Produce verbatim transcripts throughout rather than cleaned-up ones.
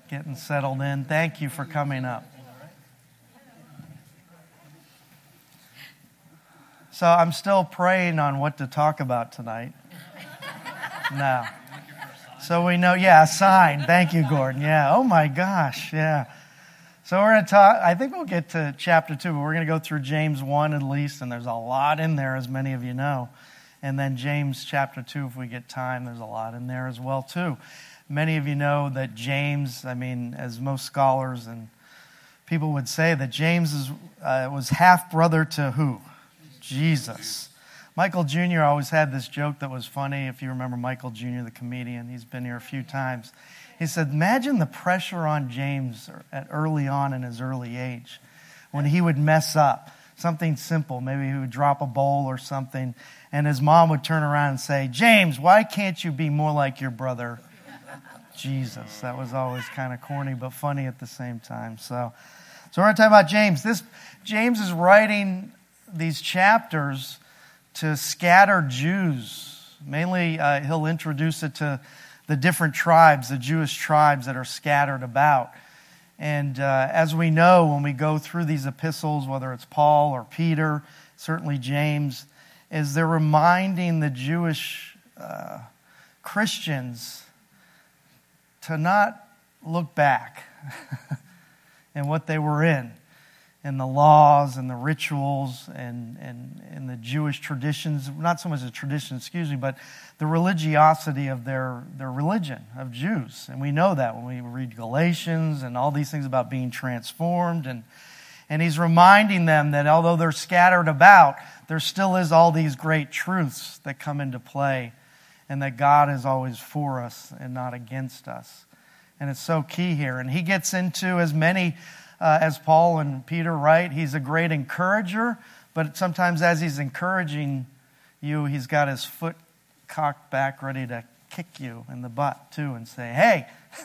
getting settled in. Thank you for coming up. So I'm still praying on what to talk about tonight. No. So we know, yeah, a sign. Thank you, Gordon. Yeah. Oh my gosh. Yeah. So we're going to talk, I think we'll get to chapter two, but we're going to go through James one at least, and there's a lot in there, as many of you know. And then James chapter two, if we get time, there's a lot in there as well, too. Many of you know that James, I mean, as most scholars and people would say, that James is, uh, was half-brother to who? Jesus. Michael Junior always had this joke that was funny. If you remember Michael Junior, the comedian, he's been here a few times. He said, imagine the pressure on James at early on in his early age when he would mess up. Something simple. Maybe he would drop a bowl or something, and his mom would turn around and say, James, why can't you be more like your brother Jesus? That was always kind of corny but funny at the same time. So, so we're going to talk about James. This James is writing these chapters to scattered Jews. Mainly, uh, he'll introduce it to the different tribes, the Jewish tribes that are scattered about. And uh, as we know, when we go through these epistles, whether it's Paul or Peter, certainly James, is they're reminding the Jewish uh, Christians to not look back and what they were in, and the laws and the rituals and, and, and the Jewish traditions, not so much the tradition, excuse me, but the religiosity of their, their religion, of Jews. And we know that when we read Galatians and all these things about being transformed. And, and he's reminding them that although they're scattered about, there still is all these great truths that come into play, and that God is always for us and not against us. And it's so key here. And he gets into as many Uh, as Paul and Peter write, he's a great encourager, but sometimes as he's encouraging you, he's got his foot cocked back ready to kick you in the butt too and say, hey,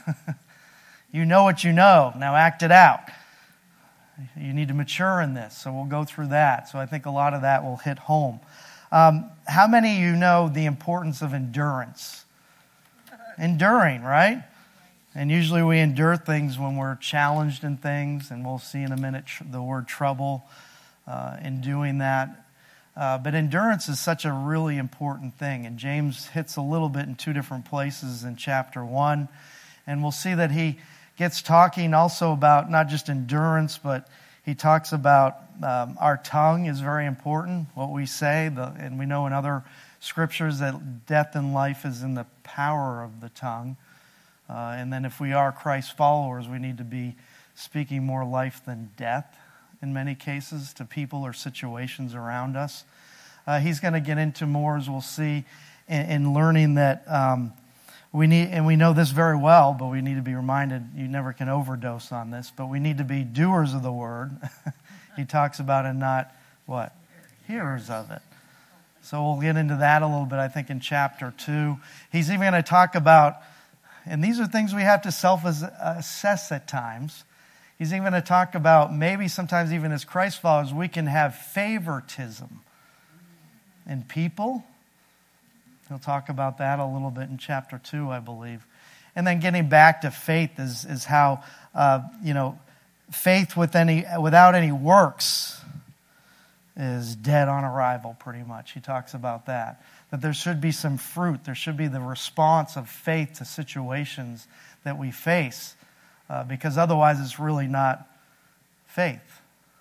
you know what you know, now act it out. You need to mature in this, so we'll go through that. So I think a lot of that will hit home. Um, how many of you know the importance of endurance? Enduring, right? And usually we endure things when we're challenged in things, and we'll see in a minute tr- the word trouble uh, in doing that. Uh, but endurance is such a really important thing, and James hits a little bit in two different places in chapter one. And we'll see that he gets talking also about not just endurance, but he talks about um, our tongue is very important, what we say. The, and we know in other scriptures that death and life is in the power of the tongue. Uh, and then if we are Christ followers, we need to be speaking more life than death in many cases to people or situations around us. Uh, he's going to get into more, as we'll see, in, in learning that um, we need, and we know this very well, but we need to be reminded you never can overdose on this, but we need to be doers of the word. He talks about and not, what? Hearers of it. So we'll get into that a little bit, I think, in chapter two. He's even going to talk about, and these are things we have to self-assess at times. He's even going to talk about maybe sometimes even as Christ followers, we can have favoritism in people. He'll talk about that a little bit in chapter two, I believe. And then getting back to faith is, is how, uh, you know, faith with any, without any works is dead on arrival, pretty much. He talks about that. That there should be some fruit. There should be the response of faith to situations that we face. Uh, because otherwise it's really not faith.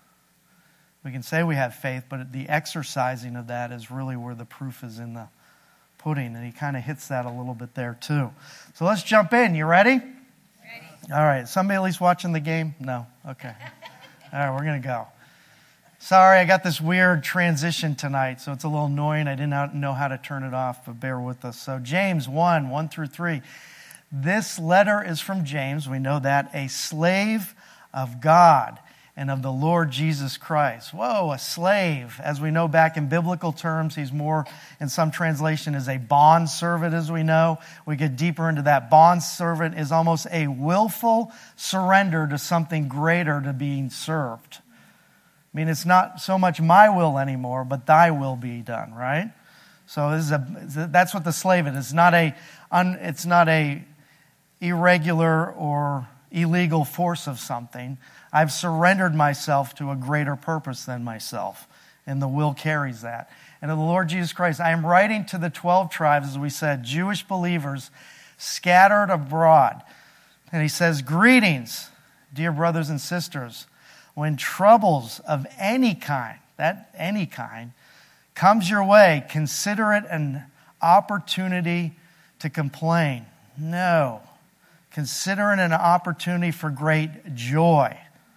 We can say we have faith, but the exercising of that is really where the proof is in the pudding. And he kind of hits that a little bit there too. So let's jump in. You ready? Ready. All right. Somebody at least watching the game? No? Okay. All right, we're going to go. Sorry, I got this weird transition tonight, so it's a little annoying. I didn't know how to turn it off, but bear with us. So James one, one through three. This letter is from James, we know that, a slave of God and of the Lord Jesus Christ. Whoa, a slave. As we know back in biblical terms, he's more, in some translation, is a bond servant, as we know. We get deeper into that. Bond servant is almost a willful surrender to something greater to being served. I mean, it's not so much my will anymore, but thy will be done, right? So this is a, that's what the slave is. It's not a, un, it's not a irregular or illegal force of something. I've surrendered myself to a greater purpose than myself. And the will carries that. And to the Lord Jesus Christ, I am writing to the twelve tribes, as we said, Jewish believers scattered abroad. And he says, greetings, dear brothers and sisters. When troubles of any kind, that any kind, comes your way, consider it an opportunity to complain. No. Consider it an opportunity for great joy.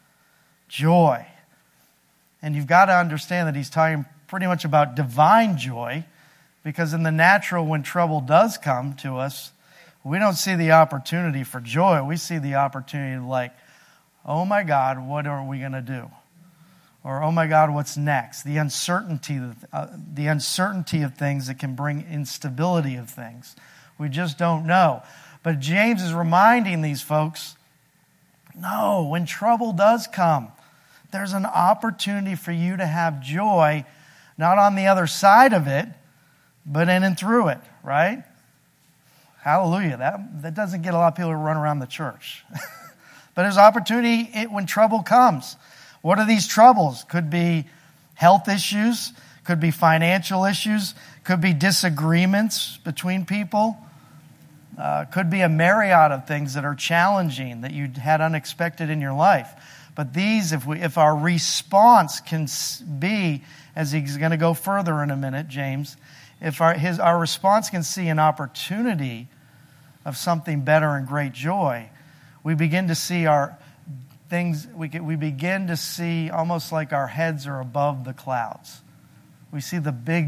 Joy. And you've got to understand that he's talking pretty much about divine joy, because in the natural, when trouble does come to us, we don't see the opportunity for joy. We see the opportunity like, oh my God, what are we going to do? Or, oh my God, what's next? The uncertainty, uh, the uncertainty of things that can bring instability of things. We just don't know. But James is reminding these folks, no, when trouble does come, there's an opportunity for you to have joy, not on the other side of it, but in and through it, right? Hallelujah. That, that doesn't get a lot of people to run around the church. But there's opportunity when trouble comes. What are these troubles? Could be health issues, could be financial issues, could be disagreements between people, uh, could be a myriad of things that are challenging that you had unexpected in your life. But these, if we, if our response can be, as he's going to go further in a minute, James, if our his our response can see an opportunity of something better and great joy, we begin to see our things, we get, we begin to see almost like our heads are above the clouds. We see the big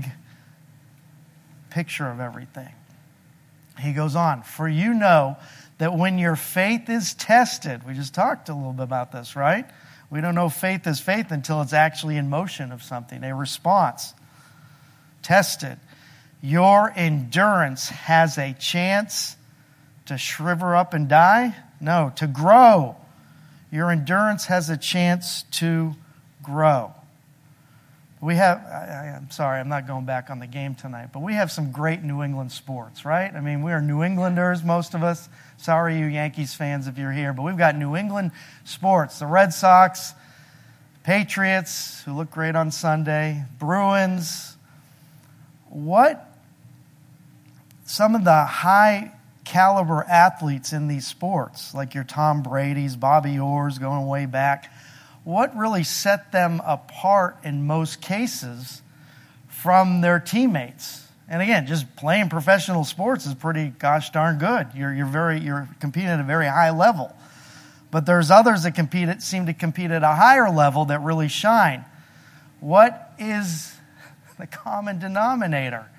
picture of everything. He goes on, for you know that when your faith is tested, we just talked a little bit about this, right? We don't know faith is faith until it's actually in motion of something, a response. Tested. Your endurance has a chance to shrivel up and die? No, to grow. Your endurance has a chance to grow. We have, I, I'm sorry, I'm not going back on the game tonight, but we have some great New England sports, right? I mean, we are New Englanders, most of us. Sorry, you Yankees fans, if you're here, but we've got New England sports. The Red Sox, Patriots, who look great on Sunday, Bruins. What some of the high caliber athletes in these sports, like your Tom Brady's, Bobby Orr's going way back, what really set them apart in most cases from their teammates? And again, just playing professional sports is pretty gosh darn good. You're you're very you're competing at a very high level. But there's others that compete at, seem to compete at a higher level that really shine. What is the common denominator?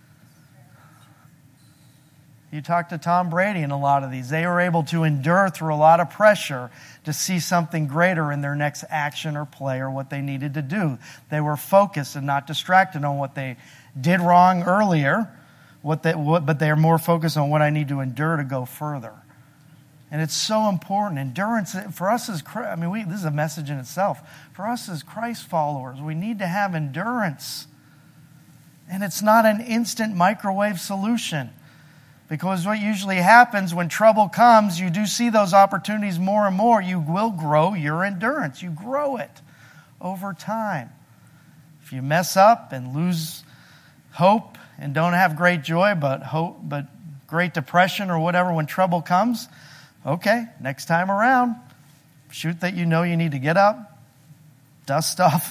You talk to Tom Brady in a lot of these. They were able to endure through a lot of pressure to see something greater in their next action or play or what they needed to do. They were focused and not distracted on what they did wrong earlier, what they, what, but they are more focused on what I need to endure to go further. And it's so important. Endurance, for us as, I mean, we, this is a message in itself. For us as Christ followers, we need to have endurance. And it's not an instant microwave solution. Because what usually happens when trouble comes, you do see those opportunities more and more. You will grow your endurance. You grow it over time. If you mess up and lose hope and don't have great joy, but hope, but great depression or whatever when trouble comes, okay, next time around, shoot that you know you need to get up, dust off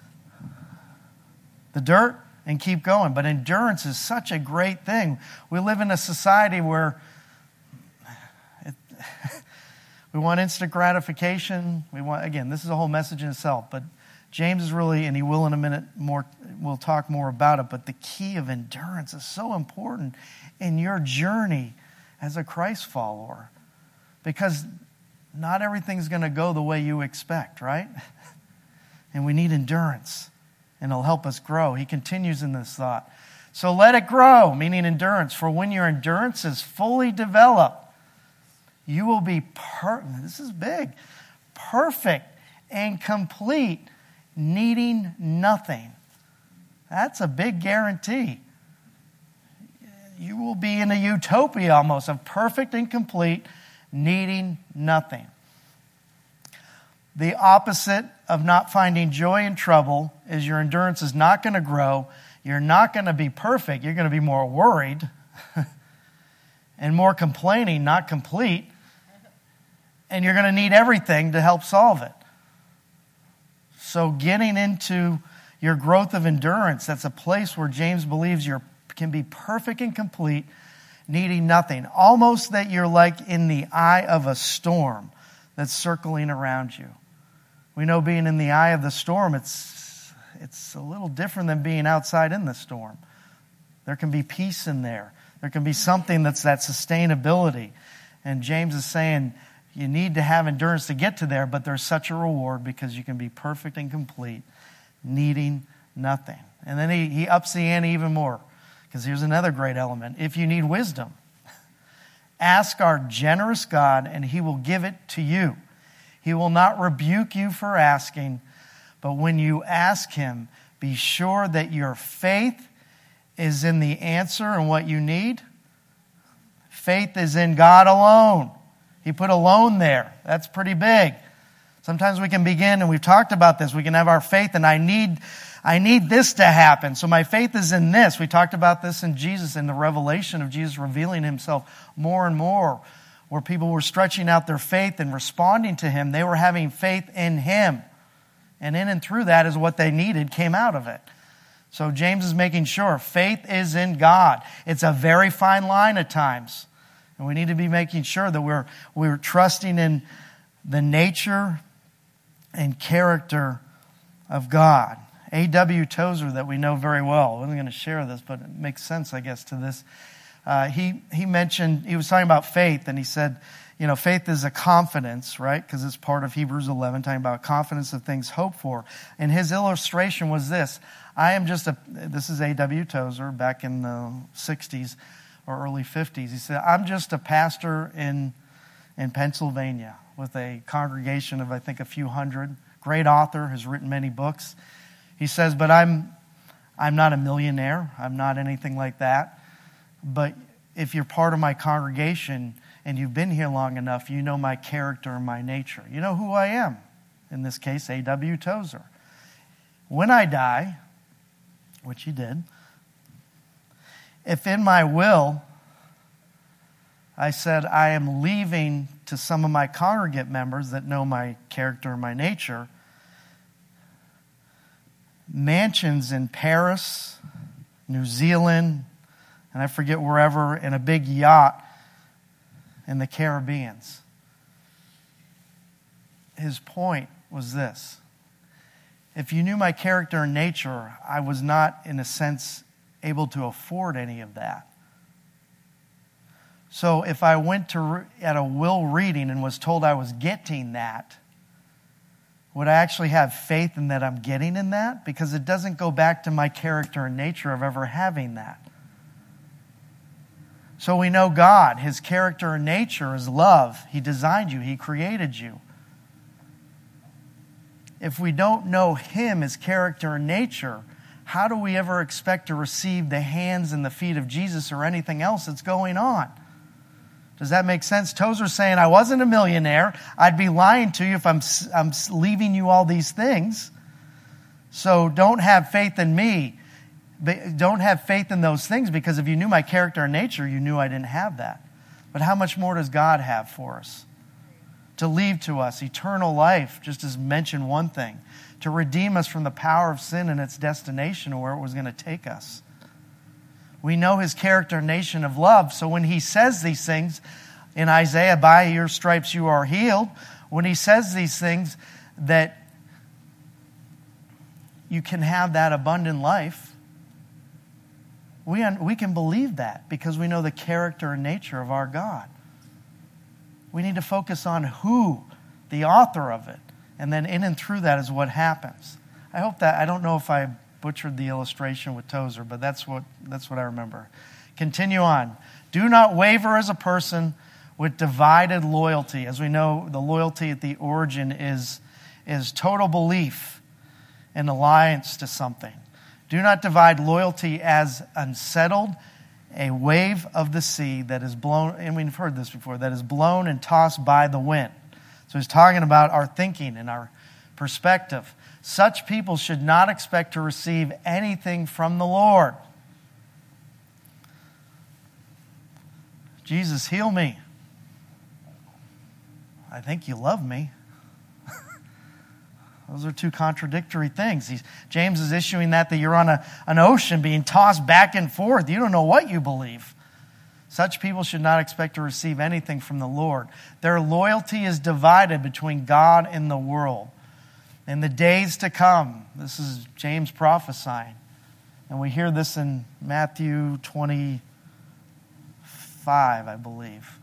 the dirt, and keep going. But endurance is such a great thing. We live in a society where it, we want instant gratification. We want, again, this is a whole message in itself, but James is really, and he will in a minute more, we'll talk more about it, but the key of endurance is so important in your journey as a Christ follower, because not everything's going to go the way you expect, right? And we need endurance. And it'll help us grow. He continues in this thought. So let it grow, meaning endurance. For when your endurance is fully developed, you will be, per- this is big, perfect and complete, needing nothing. That's a big guarantee. You will be in a utopia almost of perfect and complete needing nothing. The opposite of not finding joy in trouble is your endurance is not going to grow. You're not going to be perfect. You're going to be more worried and more complaining, not complete. And you're going to need everything to help solve it. So getting into your growth of endurance, that's a place where James believes you can be perfect and complete, needing nothing. Almost that you're like in the eye of a storm that's circling around you. We know being in the eye of the storm, it's, it's a little different than being outside in the storm. There can be peace in there. There can be something that's that sustainability. And James is saying you need to have endurance to get to there, but there's such a reward because you can be perfect and complete, needing nothing. And then he, he ups the ante even more, because here's another great element. If you need wisdom, ask our generous God, and he will give it to you. He will not rebuke you for asking, but when you ask him, be sure that your faith is in the answer and what you need. Faith is in God alone. He put alone there. That's pretty big. Sometimes we can begin, and we've talked about this, we can have our faith, and I need I need this to happen. So my faith is in this. We talked about this in Jesus, in the revelation of Jesus revealing himself more and more, where people were stretching out their faith and responding to him. They were having faith in him. And in and through that is what they needed came out of it. So James is making sure faith is in God. It's a very fine line at times. And we need to be making sure that we're, we're trusting in the nature and character of God. A W Tozer, that we know very well. I wasn't going to share this, but it makes sense, I guess, to this. Uh, he, he mentioned, he was talking about faith, and he said, you know, faith is a confidence, right? Because it's part of Hebrews eleven, talking about confidence of things hoped for. And his illustration was this. I am just a, this is A W Tozer back in the sixties or early fifties. He said, I'm just a pastor in, in Pennsylvania with a congregation of, I think, a few hundred. Great author, has written many books. He says, but I'm, I'm not a millionaire. I'm not anything like that. But if you're part of my congregation and you've been here long enough, you know my character and my nature. You know who I am. In this case, A W Tozer. When I die, which he did, if in my will I said I am leaving to some of my congregate members that know my character and my nature, mansions in Paris, New Zealand, and I forget wherever, in a big yacht in the Caribbean. His point was this. If you knew my character and nature, I was not, in a sense, able to afford any of that. So if I went to re- at a will reading and was told I was getting that, would I actually have faith in that I'm getting in that? Because it doesn't go back to my character and nature of ever having that. So we know God, his character and nature is love. He designed you. He created you. If we don't know him, his character and nature, how do we ever expect to receive the hands and the feet of Jesus or anything else that's going on? Does that make sense? Tozer's saying, I wasn't a millionaire. I'd be lying to you if I'm, I'm leaving you all these things. So don't have faith in me. Don't have faith in those things, because if you knew my character and nature, you knew I didn't have that. But how much more does God have for us? To leave to us eternal life, just as mentioned one thing. To redeem us from the power of sin and its destination, or where it was going to take us. We know his character and nature of love. So when he says these things in Isaiah, by your stripes you are healed. When he says these things, that you can have that abundant life. We, we can believe that because we know the character and nature of our God. We need to focus on who, the author of it. And then in and through that is what happens. I hope that, I don't know if I butchered the illustration with Tozer, but that's what, that's what I remember. Continue on. Do not waver as a person with divided loyalty. As we know, the loyalty at the origin is, is total belief and alliance to something. Do not divide loyalty as unsettled a wave of the sea that is blown, and we've heard this before, that is blown and tossed by the wind. So he's talking about our thinking and our perspective. Such people should not expect to receive anything from the Lord. Jesus, heal me. I think you love me. Those are two contradictory things. He's, James is issuing that that you're on a, an ocean being tossed back and forth. You don't know what you believe. Such people should not expect to receive anything from the Lord. Their loyalty is divided between God and the world. In the days to come, this is James prophesying. And we hear this in Matthew twenty-five, I believe,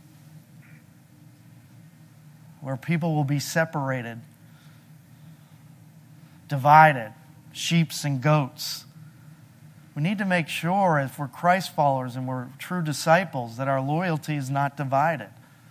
where people will be separated, divided, sheep and goats. We need to make sure, if we're Christ followers and we're true disciples, that our loyalty is not divided.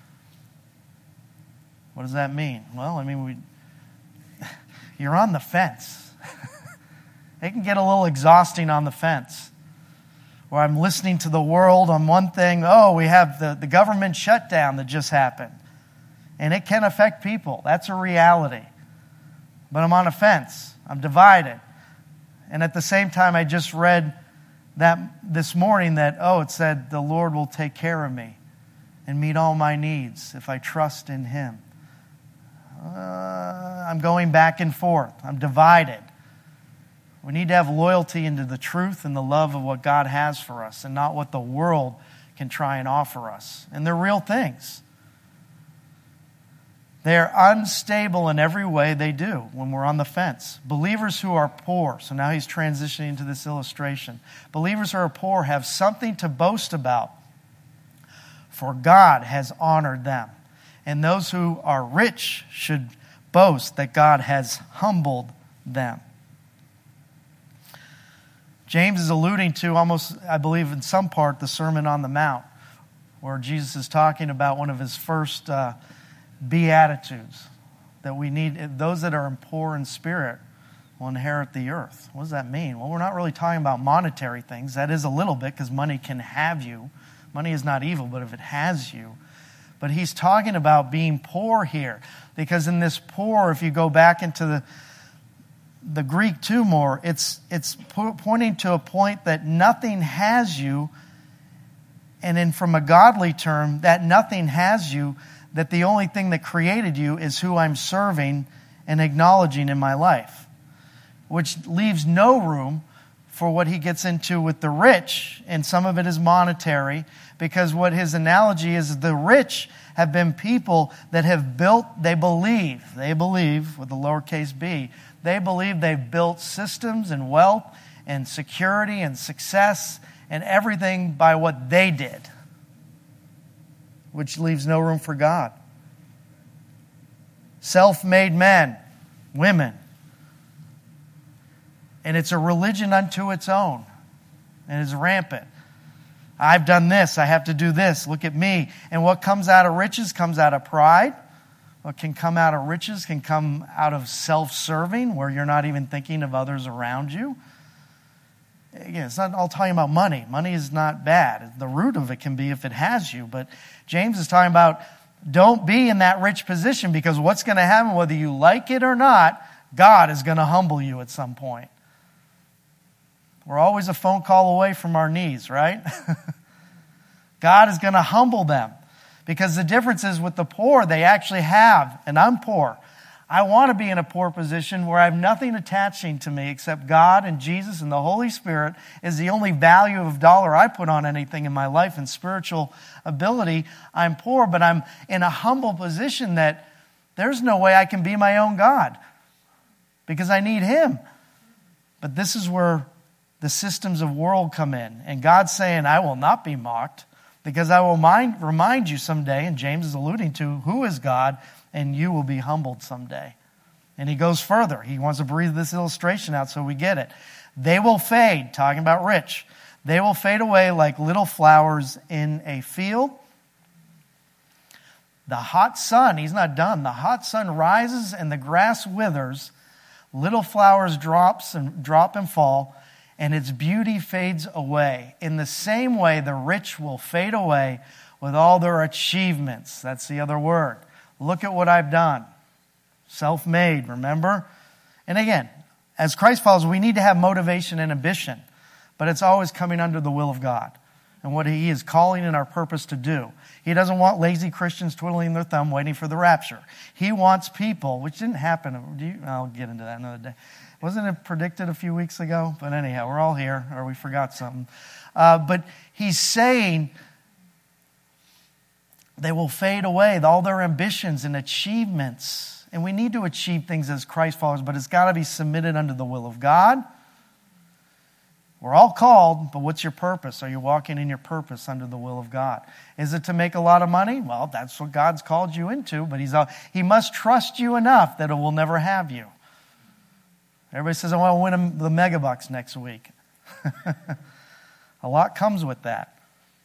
What does that mean? Well, I mean, we, you're on the fence. It can get a little exhausting on the fence, where I'm listening to the world on one thing. Oh, we have the, the government shutdown that just happened. And it can affect people. That's a reality. But I'm on a fence. I'm divided. And at the same time, I just read that this morning that, oh, it said, the Lord will take care of me and meet all my needs if I trust in Him. Uh, I'm going back and forth. I'm divided. We need to have loyalty into the truth and the love of what God has for us and not what the world can try and offer us. And they're real things. They're unstable in every way they do when we're on the fence. Believers who are poor, so now he's transitioning to this illustration. Believers who are poor have something to boast about, for God has honored them. And those who are rich should boast that God has humbled them. James is alluding to almost, I believe in some part, the Sermon on the Mount, where Jesus is talking about one of his first uh, Beatitudes, that we need, those that are poor in spirit will inherit the earth. What does that mean? Well, we're not really talking about monetary things. That is a little bit, because money can have you. Money is not evil, but if it has you. But he's talking about being poor here, because in this poor, if you go back into the the Greek too more, it's it's po- pointing to a point that nothing has you, and then from a godly term, that nothing has you, that the only thing that created you is who I'm serving and acknowledging in my life, which leaves no room for what he gets into with the rich, and some of it is monetary, because what his analogy is, the rich have been people that have built, they believe, they believe, with a lowercase b, they believe they've built systems and wealth and security and success and everything by what they did, which leaves no room for God. Self-made men, women. And it's a religion unto its own. And it's rampant. I've done this. I have to do this. Look at me. And what comes out of riches comes out of pride. What can come out of riches can come out of self-serving, where you're not even thinking of others around you. Again, it's not all talking about money. Money is not bad. The root of it can be if it has you. But James is talking about, don't be in that rich position, because what's going to happen, whether you like it or not, God is going to humble you at some point. We're always a phone call away from our knees, right? God is going to humble them. Because the difference is, with the poor, they actually have, and I'm poor. I want to be in a poor position where I have nothing attaching to me except God and Jesus and the Holy Spirit is the only value of dollar I put on anything in my life and spiritual ability. I'm poor, but I'm in a humble position that there's no way I can be my own God, because I need Him. But this is where the systems of world come in. And God's saying, I will not be mocked, because I will mind, remind you someday, and James is alluding to, who is God, and you will be humbled someday. And he goes further. He wants to breathe this illustration out so we get it. They will fade, talking about rich. They will fade away like little flowers in a field. The hot sun, he's not done. The hot sun rises and the grass withers. Little flowers drops and drop and fall. and its beauty fades away. In the same way, the rich will fade away with all their achievements. That's the other word. Look at what I've done. Self-made, remember? And again, as Christ followers, we need to have motivation and ambition, but it's always coming under the will of God and what He is calling in our purpose to do. He doesn't want lazy Christians twiddling their thumb waiting for the rapture. He wants people, which didn't happen. Do you, I'll get into that another day. Wasn't it predicted a few weeks ago? But anyhow, we're all here, or we forgot something. Uh, but He's saying they will fade away, all their ambitions and achievements. And we need to achieve things as Christ followers, but it's got to be submitted under the will of God. We're all called, but what's your purpose? Are you walking in your purpose under the will of God? Is it to make a lot of money? Well, that's what God's called you into, but he's He must trust you enough that it will never have you. Everybody says, I want to win the megabucks next week. A lot comes with that.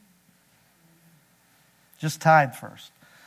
Just tithe first.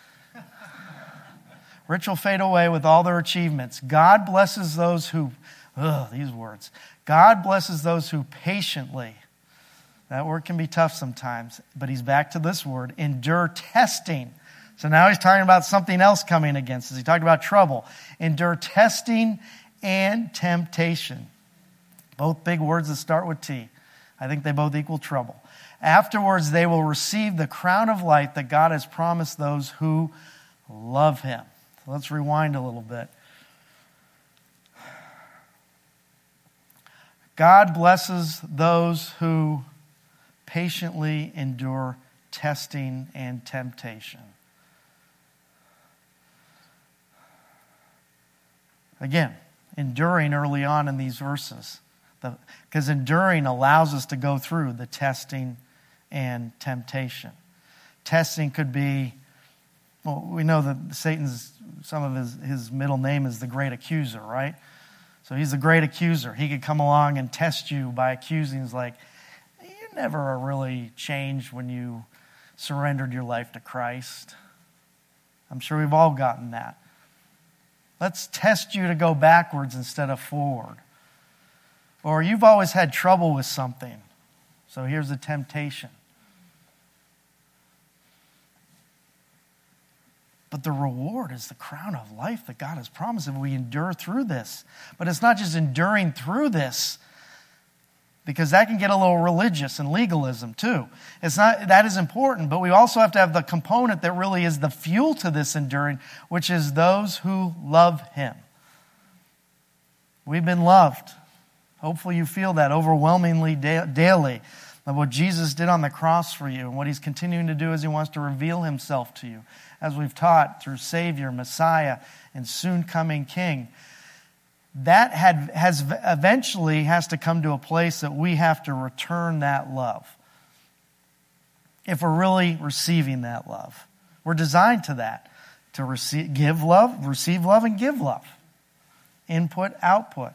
Rich will fade away with all their achievements. God blesses those who, ugh, these words. God blesses those who patiently, that word can be tough sometimes, but he's back to this word, endure testing. So now he's talking about something else coming against us. He talked about trouble. Endure testing and temptation. Both big words that start with T. I think they both equal trouble. Afterwards, they will receive the crown of life that God has promised those who love Him. So let's rewind a little bit. God blesses those who patiently endure testing and temptation. Again, enduring early on in these verses. Because enduring allows us to go through the testing and temptation. Testing could be, well, we know that Satan's, some of his, his middle name is the great accuser, right? So he's the great accuser. He could come along and test you by accusing. He's like, you never really changed when you surrendered your life to Christ. I'm sure we've all gotten that. Let's test you to go backwards instead of forward. Or you've always had trouble with something. So here's a temptation. But the reward is the crown of life that God has promised if we endure through this. But it's not just enduring through this, because that can get a little religious and legalism too. It's not, that is important, but we also have to have the component that really is the fuel to this enduring, which is those who love Him. We've been loved. Hopefully you feel that overwhelmingly da- daily. Of what Jesus did on the cross for you and what He's continuing to do as He wants to reveal Himself to you, as we've taught through Savior, Messiah, and soon coming King. That had has eventually has to come to a place that we have to return that love. If we're really receiving that love. We're designed to that. To receive, give love, receive love, and give love. Input, output.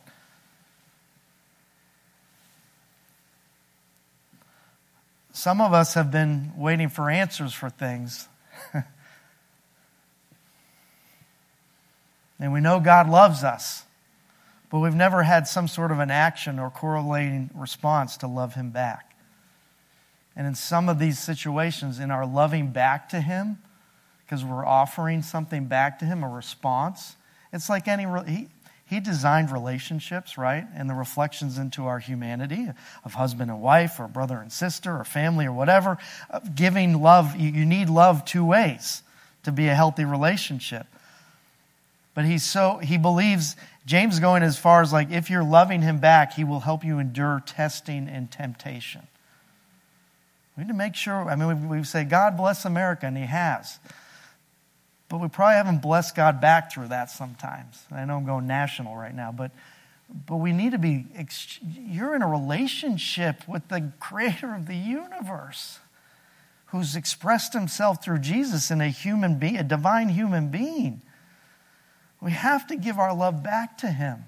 Some of us have been waiting for answers for things. And we know God loves us. But we've never had some sort of an action or correlating response to love Him back. And in some of these situations, in our loving back to Him, because we're offering something back to Him, a response, it's like any... He, He designed relationships, right? And the reflections into our humanity of husband and wife or brother and sister or family or whatever. Giving love, you need love two ways to be a healthy relationship. But he's so, he believes, James is going as far as like, if you're loving Him back, He will help you endure testing and temptation. We need to make sure, I mean, we, we say, God bless America, and He has. But we probably haven't blessed God back through that sometimes. I know I'm going national right now, but but we need to be, you're in a relationship with the Creator of the universe who's expressed Himself through Jesus in a human being, a divine human being. We have to give our love back to Him.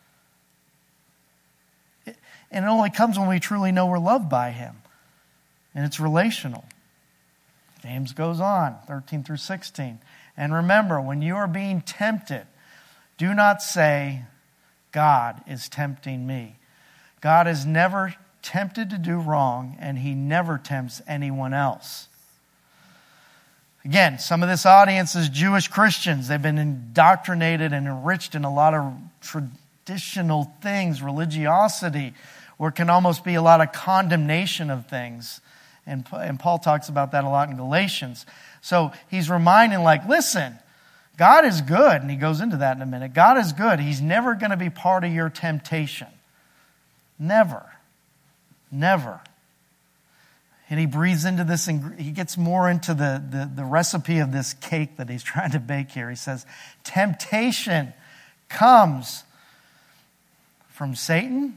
It, and it only comes when we truly know we're loved by Him. And it's relational. James goes on, thirteen through sixteen. And remember, when you are being tempted, do not say, God is tempting me. God is never tempted to do wrong, and he never tempts anyone else. Again, some of this audience is Jewish Christians. They've been indoctrinated and enriched in a lot of traditional things, religiosity, where it can almost be a lot of condemnation of things. And, and Paul talks about that a lot in Galatians. So he's reminding, like, listen, God is good, and he goes into that in a minute. God is good. He's never going to be part of your temptation. Never. Never. And he breathes into this, and he gets more into the, the, the recipe of this cake that he's trying to bake here. He says, temptation comes from Satan.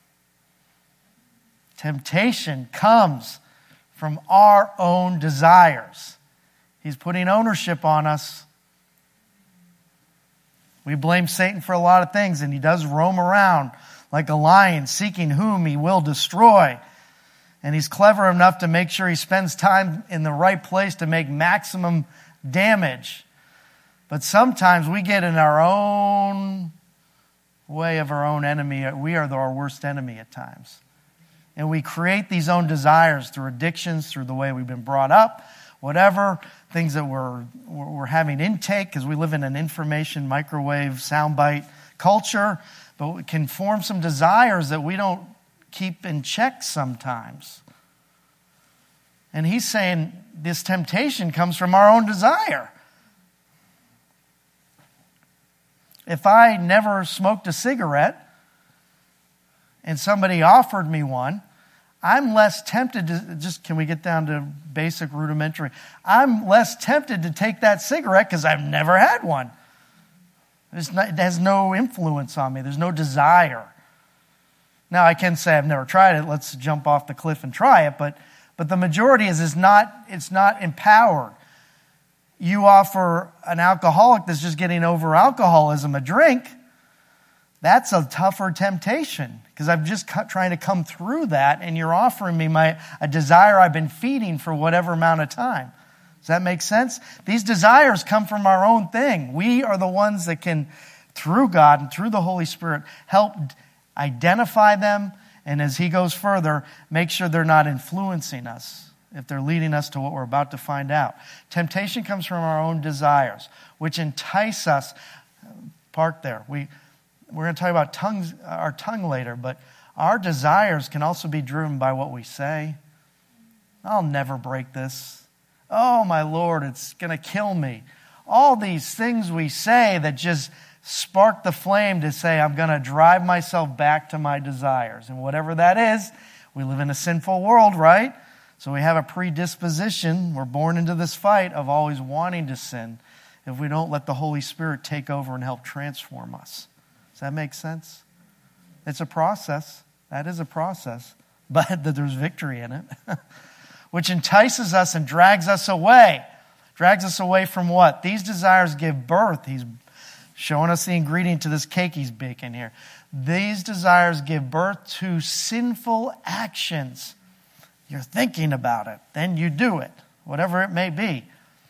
Temptation comes from our own desires. He's putting ownership on us. We blame Satan for a lot of things, and he does roam around like a lion, seeking whom he will destroy. And he's clever enough to make sure he spends time in the right place to make maximum damage. But sometimes we get in our own way of our own enemy. We are our worst enemy at times. And we create these own desires through addictions, through the way we've been brought up, whatever, things that we're, we're having intake, because we live in an information microwave soundbite culture. But we can form some desires that we don't keep in check sometimes. And he's saying this temptation comes from our own desire. If I never smoked a cigarette and somebody offered me one, I'm less tempted to, just can we get down to basic rudimentary? I'm less tempted to take that cigarette because I've never had one. Not, it has no influence on me. There's no desire. Now, I can say I've never tried it. Let's jump off the cliff and try it. But but the majority is, is not, it's not empowered. You offer an alcoholic that's just getting over alcoholism a drink, that's a tougher temptation because I'm just trying to come through that, and you're offering me my a desire I've been feeding for whatever amount of time. Does that make sense? These desires come from our own thing. We are the ones that can, through God and through the Holy Spirit, help identify them, and as he goes further, make sure they're not influencing us if they're leading us to what we're about to find out. Temptation comes from our own desires, which entice us. Park there. We, we're going to talk about tongues, our tongue later, but our desires can also be driven by what we say. I'll never break this. Oh, my Lord, it's going to kill me. All these things we say that just spark the flame to say, I'm going to drive myself back to my desires. And whatever that is, we live in a sinful world, right? So we have a predisposition. We're born into this fight of always wanting to sin if we don't let the Holy Spirit take over and help transform us. Does that make sense? It's a process. That is a process. But that there's victory in it. Which entices us and drags us away. Drags us away from what? These desires give birth. He's showing us the ingredient to this cake he's baking here. These desires give birth to sinful actions. You're thinking about it. Then you do it. Whatever it may be.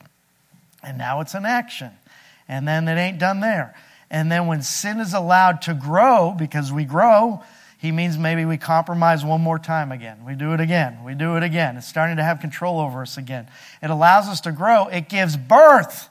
And now it's an action. And then it ain't done there. And then when sin is allowed to grow, because we grow, he means maybe we compromise one more time again. We do it again. We do it again. It's starting to have control over us again. It allows us to grow. It gives birth,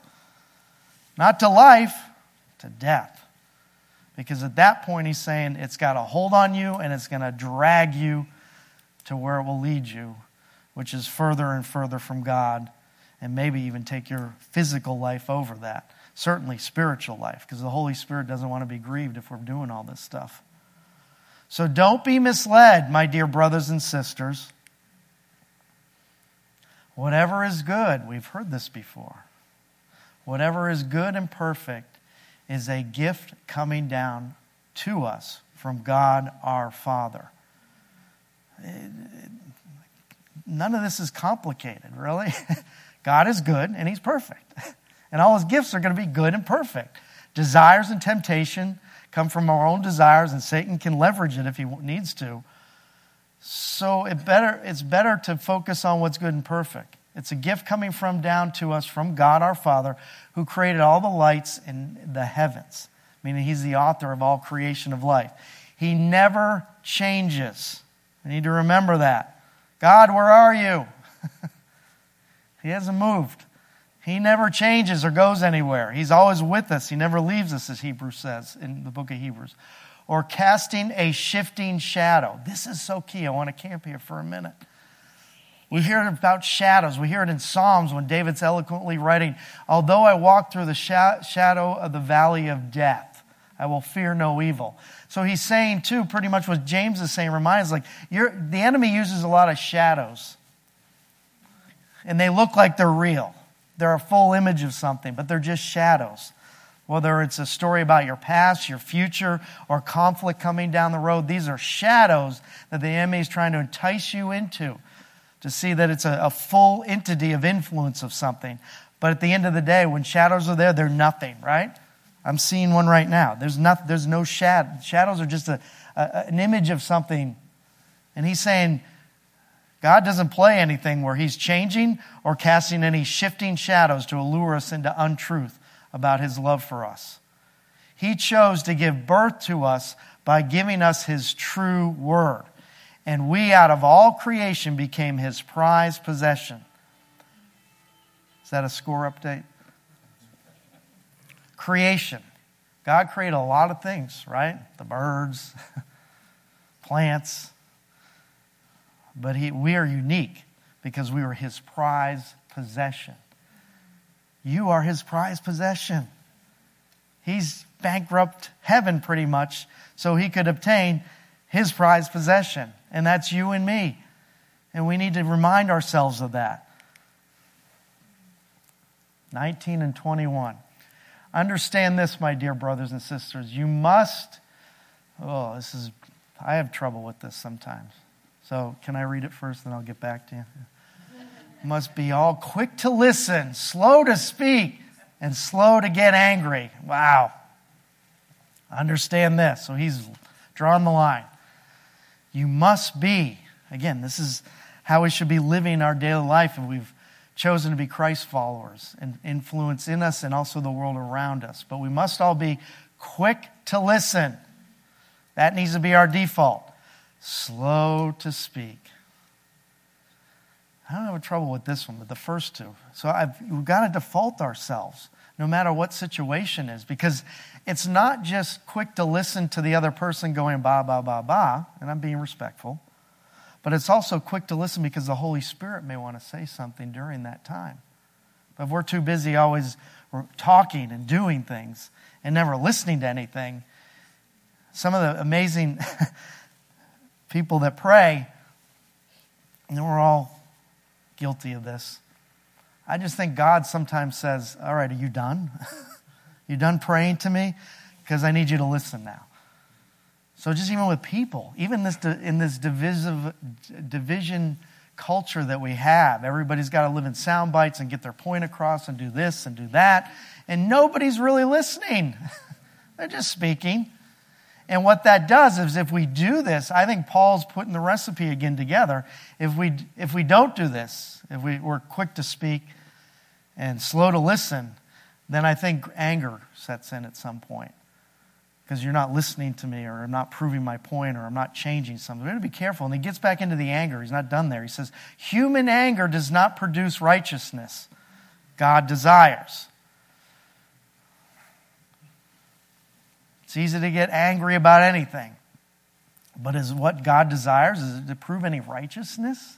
not to life, to death. Because at that point, he's saying it's got a hold on you and it's going to drag you to where it will lead you, which is further and further from God, and maybe even take your physical life over that. Certainly spiritual life, because the Holy Spirit doesn't want to be grieved if we're doing all this stuff. So don't be misled, my dear brothers and sisters. Whatever is good, we've heard this before. Whatever is good and perfect is a gift coming down to us from God our Father. None of this is complicated, really. God is good and he's perfect. And all his gifts are going to be good and perfect. Desires and temptation come from our own desires, and Satan can leverage it if he needs to. So it better, it's better to focus on what's good and perfect. It's a gift coming from down to us from God our Father, who created all the lights in the heavens, meaning he's the author of all creation of life. He never changes. We need to remember that. God, where are you? He hasn't moved. He never changes or goes anywhere. He's always with us. He never leaves us, as Hebrews says in the book of Hebrews. Or casting a shifting shadow. This is so key. I want to camp here for a minute. We hear about shadows. We hear it in Psalms when David's eloquently writing, although I walk through the sh- shadow of the valley of death, I will fear no evil. So he's saying, too, pretty much what James is saying reminds, like, you're, the enemy uses a lot of shadows. And they look like they're real. They're a full image of something, but they're just shadows. Whether it's a story about your past, your future, or conflict coming down the road, these are shadows that the enemy is trying to entice you into, to see that it's a, a full entity of influence of something. But at the end of the day, when shadows are there, they're nothing, right? I'm seeing one right now. There's nothing. There's no shadow. Shadows are just a, a, an image of something. And he's saying, God doesn't play anything where he's changing or casting any shifting shadows to allure us into untruth about his love for us. He chose to give birth to us by giving us his true word. And we, out of all creation, became his prized possession. Is that a score update? Creation. God created a lot of things, right? The birds, plants. But he, we are unique because we were his prized possession. You are his prized possession. He's bankrupt heaven pretty much so he could obtain his prized possession. And that's you and me. And we need to remind ourselves of that. nineteen and twenty-one. Understand this, my dear brothers and sisters. You must, oh, this is, I have trouble with this sometimes. So can I read it first, then I'll get back to you? Must be all quick to listen, slow to speak, and slow to get angry. Wow. Understand this. So he's drawn the line. You must be, again, this is how we should be living our daily life if we've chosen to be Christ followers and influence in us and also the world around us. But we must all be quick to listen. That needs to be our default. Slow to speak. I don't have trouble with this one, but the first two. So I've, we've got to default ourselves no matter what situation is, because it's not just quick to listen to the other person going ba, ba, ba, ba, and I'm being respectful, but it's also quick to listen because the Holy Spirit may want to say something during that time. But if we're too busy always talking and doing things and never listening to anything, some of the amazing people that pray, and we're all guilty of this. I just think God sometimes says, all right, are you done? You done praying to me? Because I need you to listen now. So just even with people, even this in this divisive division culture that we have, everybody's got to live in sound bites and get their point across and do this and do that. And nobody's really listening. They're just speaking. And what that does is if we do this, I think Paul's putting the recipe again together. If we if we don't do this, if we, we're quick to speak and slow to listen, then I think anger sets in at some point. Because you're not listening to me, or I'm not proving my point, or I'm not changing something. We're going to be careful. And he gets back into the anger. He's not done there. He says, human anger does not produce righteousness. God desires. It's easy to get angry about anything. But is what God desires, is it to prove any righteousness?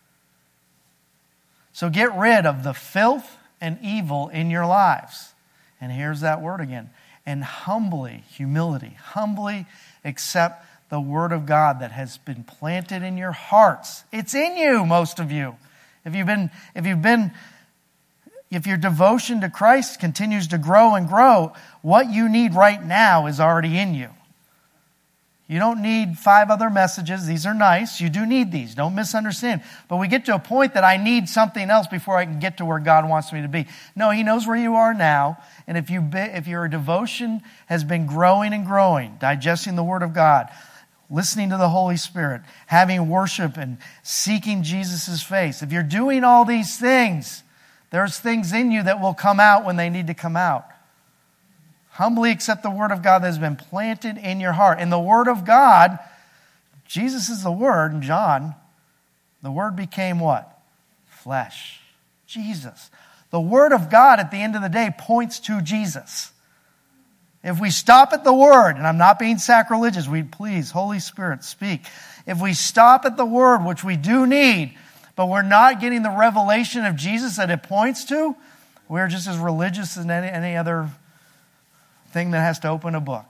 So get rid of the filth and evil in your lives. And here's that word again. And humbly, humility, humbly accept the word of God that has been planted in your hearts. It's in you, most of you. If you've been, if you've been, if your devotion to Christ continues to grow and grow, what you need right now is already in you. You don't need five other messages. These are nice. You do need these. Don't misunderstand. But we get to a point that I need something else before I can get to where God wants me to be. No, He knows where you are now. And if you be, if your devotion has been growing and growing, digesting the Word of God, listening to the Holy Spirit, having worship and seeking Jesus' face, if you're doing all these things, there's things in you that will come out when they need to come out. Humbly accept the word of God that has been planted in your heart. And the word of God, Jesus is the word, in John, the word became what? Flesh. Jesus. The word of God at the end of the day points to Jesus. If we stop at the word, and I'm not being sacrilegious, we please, Holy Spirit, speak. If we stop at the word, which we do need, but we're not getting the revelation of Jesus that it points to, we're just as religious as any, any other thing that has to open a book.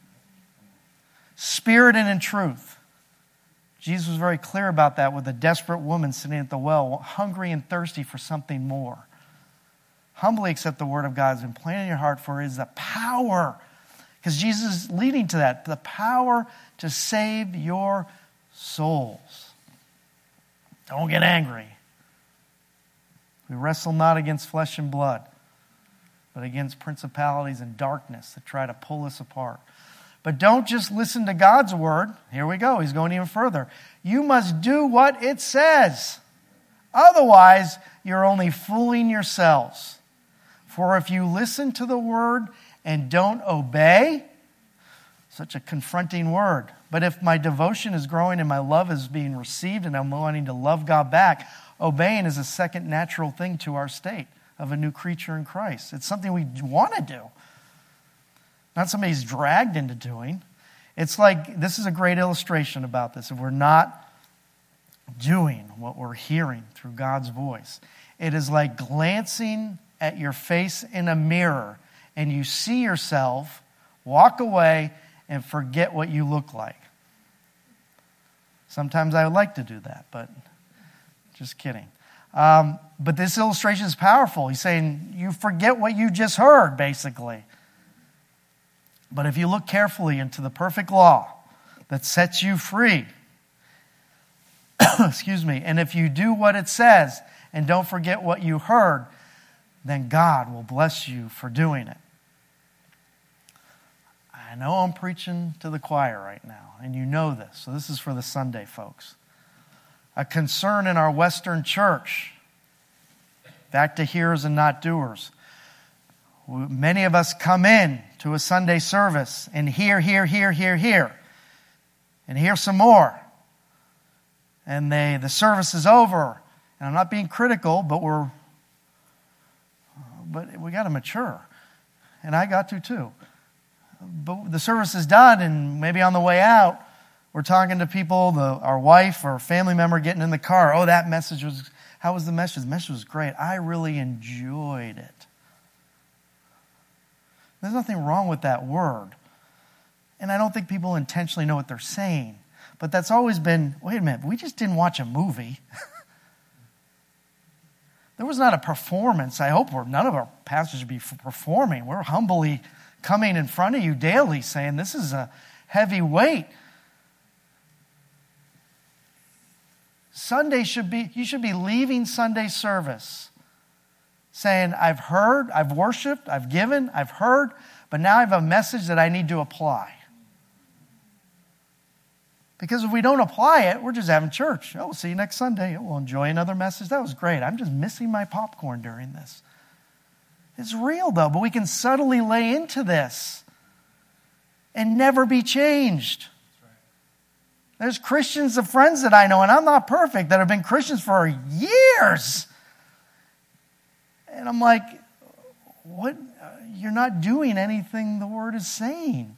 Spirit and in truth. Jesus was very clear about that with a desperate woman sitting at the well, hungry and thirsty for something more. Humbly accept the word of God has been planted in your heart, for it is the power, because Jesus is leading to that, the power to save your souls. Don't get angry. We wrestle not against flesh and blood, but against principalities and darkness that try to pull us apart. But don't just listen to God's word. Here we go. He's going even further. You must do what it says. Otherwise, you're only fooling yourselves. For if you listen to the word and don't obey, such a confronting word. But if my devotion is growing and my love is being received and I'm wanting to love God back, obeying is a second natural thing to our state of a new creature in Christ. It's something we want to do. Not somebody who's dragged into doing. It's like, this is a great illustration about this. If we're not doing what we're hearing through God's voice, it is like glancing at your face in a mirror and you see yourself, walk away, and forget what you look like. Sometimes I would like to do that, but just kidding. Um, but this illustration is powerful. He's saying you forget what you just heard, basically. But if you look carefully into the perfect law that sets you free, excuse me, and if you do what it says and don't forget what you heard, then God will bless you for doing it. I know I'm preaching to the choir right now, and you know this, so this is for the Sunday folks. A concern in our Western church, back to hearers and not doers. Many of us come in to a Sunday service and hear, hear, hear, hear, hear, and hear some more. And they, the service is over. And I'm not being critical, but we're, but we got to mature. And I got to too. But the service is done, and maybe on the way out, we're talking to people, the, our wife or family member getting in the car. Oh, that message was, how was the message? The message was great. I really enjoyed it. There's nothing wrong with that word. And I don't think people intentionally know what they're saying. But that's always been, wait a minute, we just didn't watch a movie. There was not a performance. I hope we're, none of our pastors should be performing. We're humbly coming in front of you daily saying this is a heavy weight. Sunday should be, you should be leaving Sunday service saying, I've heard, I've worshiped, I've given, I've heard, but now I have a message that I need to apply. Because if we don't apply it, we're just having church. Oh, we'll see you next Sunday. We'll enjoy another message. That was great. I'm just missing my popcorn during this. It's real, though, but we can subtly lay into this and never be changed. There's Christians, the friends that I know, and I'm not perfect, that have been Christians for years. And I'm like, what? You're not doing anything the Word is saying.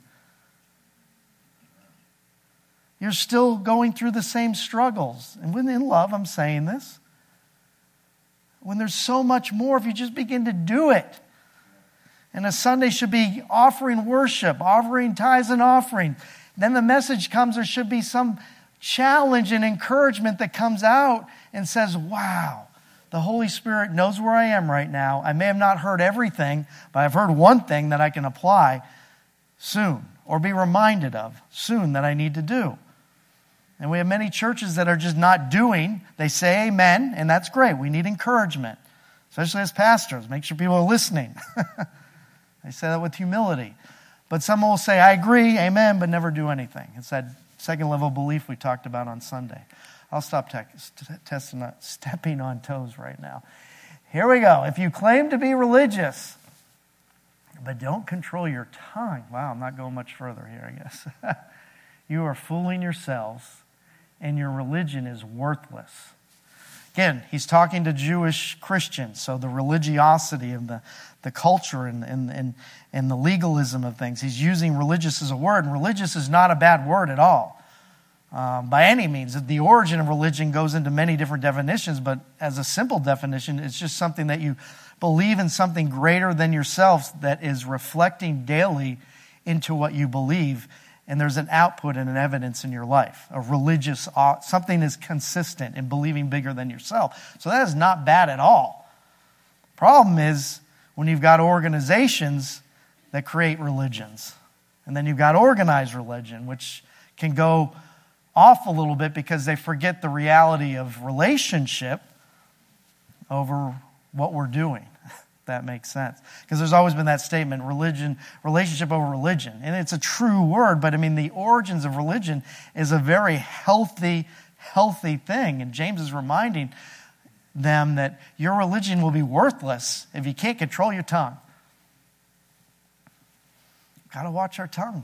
You're still going through the same struggles. And when in love, I'm saying this. When there's so much more, if you just begin to do it. And a Sunday should be offering worship, offering tithes and offering. Then the message comes, there should be some challenge and encouragement that comes out and says, wow, the Holy Spirit knows where I am right now. I may have not heard everything, but I've heard one thing that I can apply soon or be reminded of soon that I need to do. And we have many churches that are just not doing. They say amen, and that's great. We need encouragement, especially as pastors. Make sure people are listening. I say that with humility. But some will say, I agree, amen, but never do anything. It's that second level of belief we talked about on Sunday. I'll stop te- testing, stepping on toes right now. Here we go. If you claim to be religious, But don't control your tongue. Wow, I'm not going much further here, I guess. You are fooling yourselves, and your religion is worthless. Again, he's talking to Jewish Christians, so the religiosity of the, the culture and, and, and, and the legalism of things. He's using religious as a word, and religious is not a bad word at all. Um, by any means, the origin of religion goes into many different definitions, but as a simple definition, it's just something that you believe in something greater than yourself that is reflecting daily into what you believe, and there's an output and an evidence in your life. A religious, something is consistent in believing bigger than yourself. So that is not bad at all. Problem is when you've got organizations that create religions, and then you've got organized religion, which can go off a little bit because they forget the reality of relationship over what we're doing. That makes sense. Because there's always been that statement, religion, relationship over religion. And it's a true word, but I mean, the origins of religion is a very healthy, healthy thing. And James is reminding them that your religion will be worthless if you can't control your tongue. Got to watch our tongue.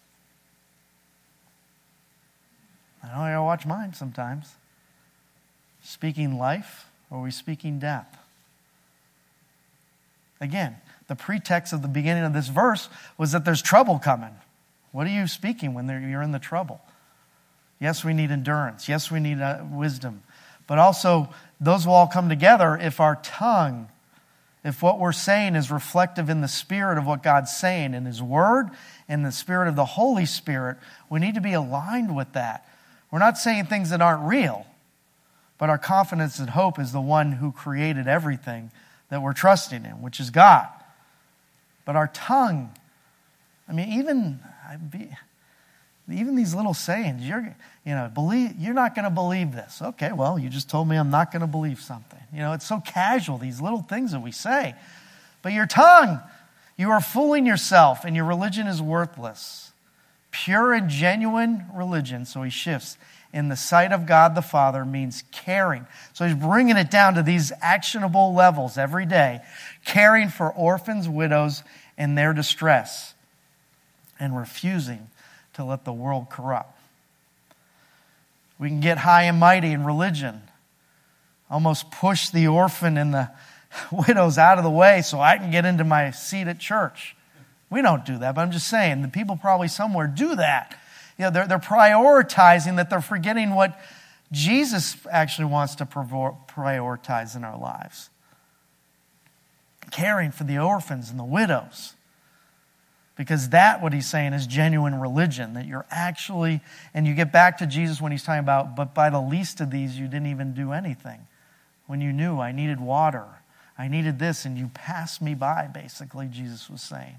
I know I got to watch mine sometimes. Speaking life, or are we speaking death? Again, the pretext of the beginning of this verse was that there's trouble coming. What are you speaking when you're in the trouble? Yes, we need endurance. Yes, we need uh, wisdom. But also, those will all come together if our tongue, if what we're saying is reflective in the spirit of what God's saying in His Word and the spirit of the Holy Spirit. We need to be aligned with that. We're not saying things that aren't real, but our confidence and hope is the one who created everything that we're trusting in, which is God. But our tongue, I mean, even even these little sayings, you're you know, believe you're not going to believe this. Okay, well, you just told me I'm not going to believe something. You know, it's so casual, these little things that we say. But your tongue, you are fooling yourself, and your religion is worthless. Pure and genuine religion, so he shifts, in the sight of God the Father means caring. So he's bringing it down to these actionable levels every day. Caring for orphans, widows, in their distress. And refusing to let the world corrupt. We can get high and mighty in religion. Almost push the orphan and the widows out of the way so I can get into my seat at church. We don't do that, but I'm just saying, the people probably somewhere do that. You know, they're, they're prioritizing that they're forgetting what Jesus actually wants to prioritize in our lives. Caring for the orphans and the widows. Because that, what he's saying, is genuine religion. That you're actually, and you get back to Jesus when he's talking about, but by the least of these you didn't even do anything. When you knew I needed water, I needed this, and you passed me by, basically, Jesus was saying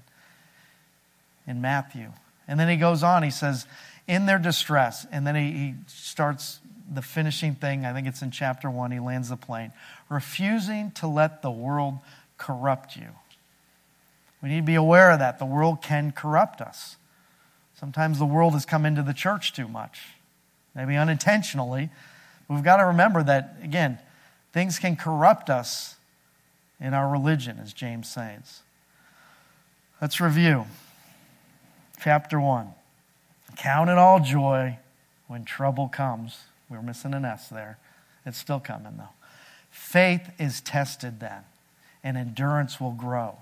in Matthew. And then he goes on, he says, in their distress. And then he, he starts the finishing thing. I think it's in chapter one. He lands the plane. Refusing to let the world corrupt you. We need to be aware of that. The world can corrupt us. Sometimes the world has come into the church too much. Maybe unintentionally. We've got to remember that, again, things can corrupt us in our religion, as James says. Let's review. Chapter one. Count it all joy when trouble comes. We were missing an S there. It's still coming though. Faith is tested then, and endurance will grow.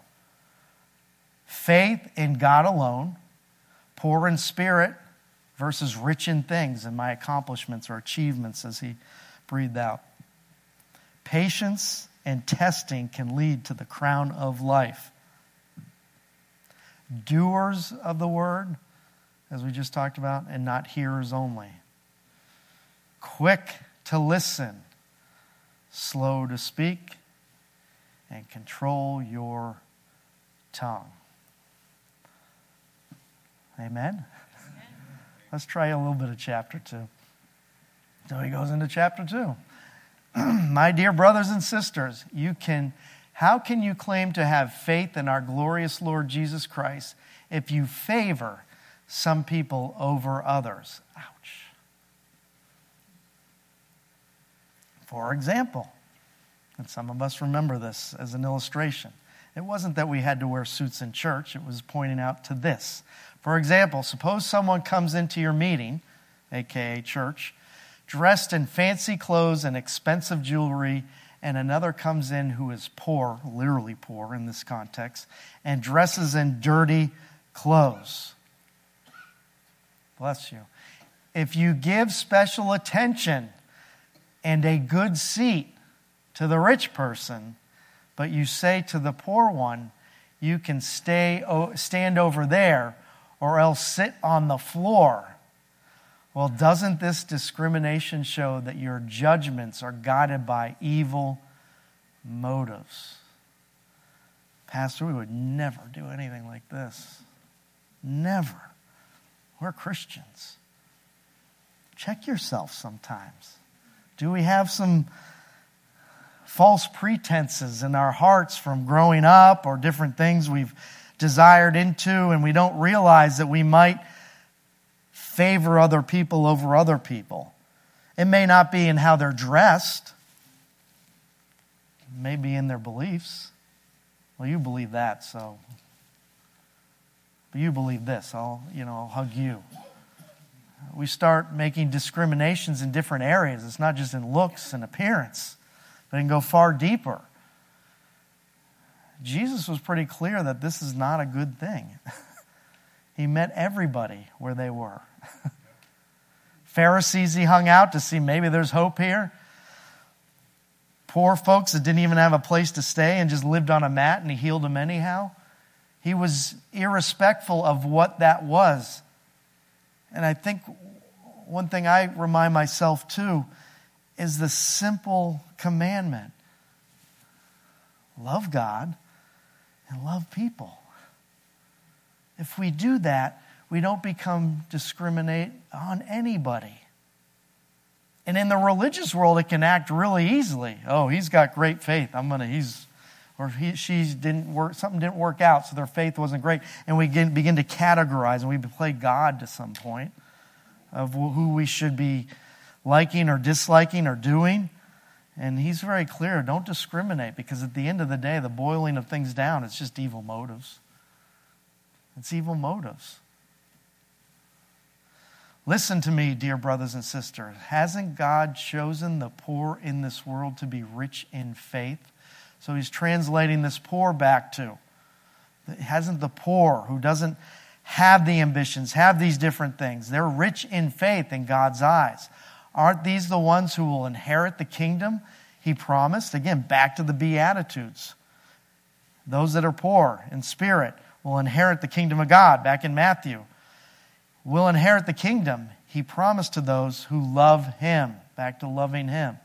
Faith in God alone, poor in spirit versus rich in things, and my accomplishments or achievements, as he breathed out. Patience and testing can lead to the crown of life. Doers of the word, as we just talked about, and not hearers only. Quick to listen, slow to speak, and control your tongue. Amen? Let's try a little bit of chapter two. So he goes into chapter two. My dear brothers and sisters, you can, how can you claim to have faith in our glorious Lord Jesus Christ if you favor some people over others? Ouch. For example, and some of us remember this as an illustration, It wasn't that we had to wear suits in church. It was pointing out to this. For example, suppose someone comes into your meeting, aka church, dressed in fancy clothes and expensive jewelry, and another comes in who is poor, literally poor in this context, and dresses in dirty clothes. Bless you. If you give special attention and a good seat to the rich person, but you say to the poor one, you can stay stand over there or else sit on the floor. Well, doesn't this discrimination show that your judgments are guided by evil motives? Pastor, we would never do anything like this. Never. We're Christians. Check yourself sometimes. Do we have some false pretenses in our hearts from growing up or different things we've desired into, and we don't realize that we might favor other people over other people? It may not be in how they're dressed. It may be in their beliefs. Well, you believe that, so. But you believe this. I'll, you know, I'll hug you. We start making discriminations in different areas. It's not just in looks and appearance, but it can go far deeper. Jesus was pretty clear that this is not a good thing. He met everybody where they were. Pharisees he hung out to see maybe there's hope here. Poor folks that didn't even have a place to stay and just lived on a mat, and he healed them anyhow. He was irrespectful of what that was. And I think one thing I remind myself too is the simple commandment. Love God and love people. If we do that, we don't become discriminate on anybody. And in the religious world, it can act really easily. Oh, he's got great faith. I'm gonna. He's, or he, she didn't work. Something didn't work out, so their faith wasn't great. And we begin, begin to categorize, and we play God to some point of who we should be liking or disliking or doing. And he's very clear: don't discriminate, because at the end of the day, the boiling of things down, it's just evil motives. It's evil motives. Listen to me, dear brothers and sisters. Hasn't God chosen the poor in this world to be rich in faith? So he's translating this poor back to. Hasn't the poor who doesn't have the ambitions, have these different things, they're rich in faith in God's eyes. Aren't these the ones who will inherit the kingdom he promised? Again, back to the Beatitudes. Those that are poor in spirit will inherit the kingdom of God, back in Matthew. Will inherit the kingdom he promised to those who love him, back to loving him.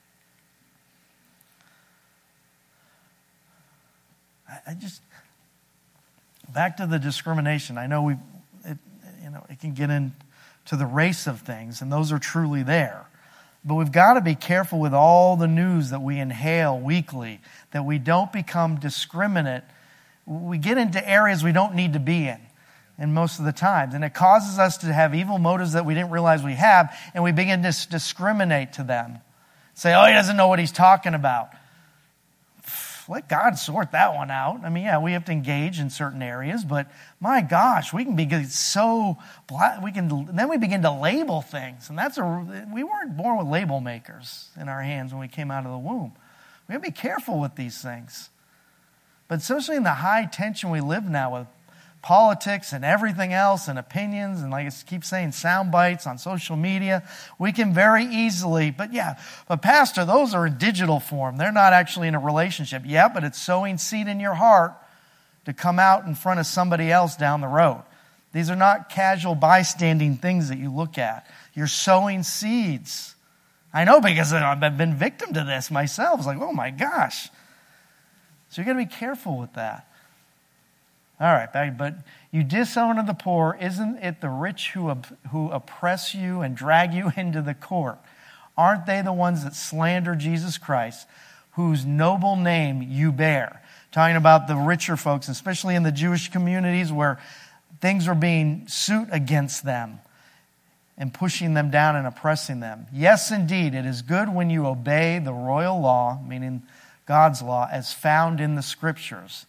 I, I just, back to the discrimination. I know we, it, you know, it can get into the race of things, and those are truly there. But we've got to be careful with all the news that we inhale weekly, that we don't become discriminate. We get into areas we don't need to be in. And most of the times. And it causes us to have evil motives that we didn't realize we have, and we begin to discriminate to them. Say, oh, he doesn't know what he's talking about. Let God sort that one out. I mean, yeah, we have to engage in certain areas, but my gosh, we can be so, we can, then we begin to label things. And that's a, we weren't born with label makers in our hands when we came out of the womb. We have to be careful with these things. But especially in the high tension we live now with politics and everything else and opinions and, like I keep saying, sound bites on social media, we can very easily, but yeah, but Pastor, those are in digital form. They're not actually in a relationship. Yeah, but it's sowing seed in your heart to come out in front of somebody else down the road. These are not casual bystanding things that you look at. You're sowing seeds. I know, because I've been victim to this myself. It's like, oh my gosh. So you got to be careful with that. All right, but you dishonor the poor. Isn't it the rich who who oppress you and drag you into the court? Aren't they the ones that slander Jesus Christ, whose noble name you bear? Talking about the richer folks, especially in the Jewish communities where things are being sued against them and pushing them down and oppressing them. Yes, indeed, it is good when you obey the royal law, meaning God's law, as found in the Scriptures.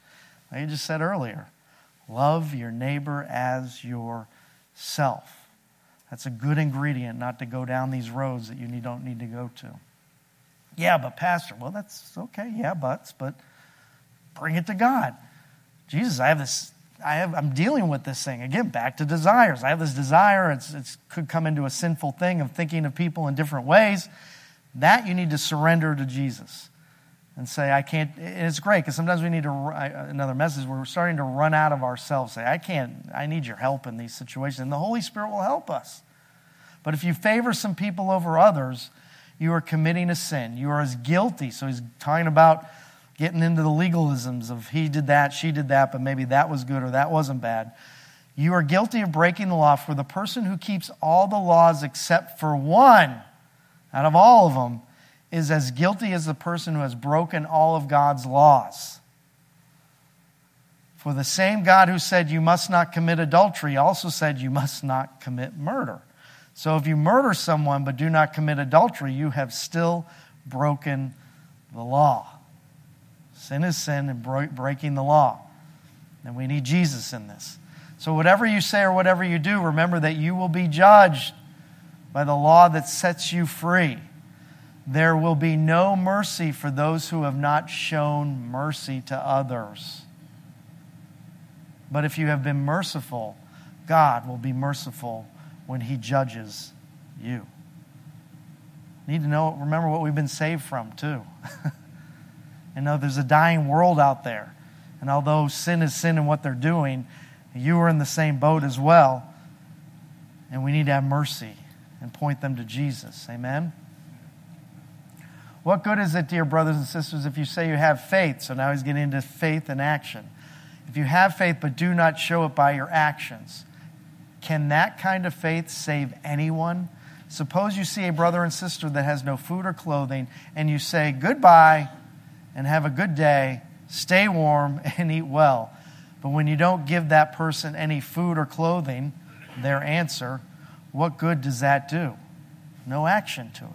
Like I just said earlier, love your neighbor as yourself. That's a good ingredient not to go down these roads that you need, don't need to go to. Yeah, but Pastor, well, that's okay. Yeah, buts, but bring it to God. Jesus, I have this, I have, I'm dealing with this thing. Again, back to desires. I have this desire. It's, it's could come into a sinful thing of thinking of people in different ways. That you need to surrender to Jesus and say, I can't, and it's great because sometimes we need to, another message, we're starting to run out of ourselves. Say, I can't, I need your help in these situations. And the Holy Spirit will help us. But if you favor some people over others, you are committing a sin. You are as guilty. So he's talking about getting into the legalisms of he did that, she did that, but maybe that was good or that wasn't bad. You are guilty of breaking the law, for the person who keeps all the laws except for one out of all of them is as guilty as the person who has broken all of God's laws. For the same God who said you must not commit adultery also said you must not commit murder. So if you murder someone but do not commit adultery, you have still broken the law. Sin is sin and breaking the law. And we need Jesus in this. So whatever you say or whatever you do, remember that you will be judged by the law that sets you free. There will be no mercy for those who have not shown mercy to others. But if you have been merciful, God will be merciful when he judges you. Need to know, remember what we've been saved from too. And know there's a dying world out there. And although sin is sin in what they're doing, you are in the same boat as well. And we need to have mercy and point them to Jesus. Amen? What good is it, dear brothers and sisters, if you say you have faith? So now he's getting into faith and action. If you have faith but do not show it by your actions, can that kind of faith save anyone? Suppose you see a brother and sister that has no food or clothing, and you say, goodbye and have a good day, stay warm and eat well. But when you don't give that person any food or clothing, their answer, what good does that do? No action to it.